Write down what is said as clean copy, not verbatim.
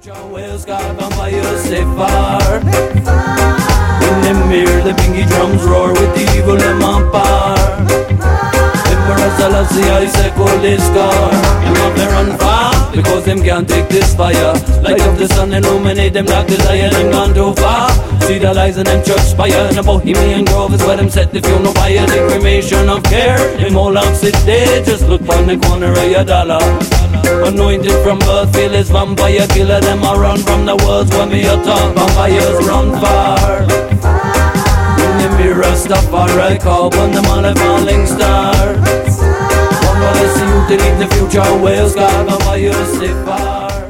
future Wales got vampires stay far. When them hear the bingy drums roar with the evil them on par. Emperor Selassie I say call this scar. Them up there run far because them can't take this fire. Light up the sun, illuminate them dark desire. Them gone too far. See the lies in them church spire. And the Bohemian Grove is where them set the funeral fire. The cremation of care. Them all out sit there. Just look on the corner of your dollar. Anointed from birth, feel his vampire killer. Them a run from the words when me a talk. Vampires run far. When them be Rastafari call, when them on a falling star. One more I see you to leave the future Wales got vampires stay far.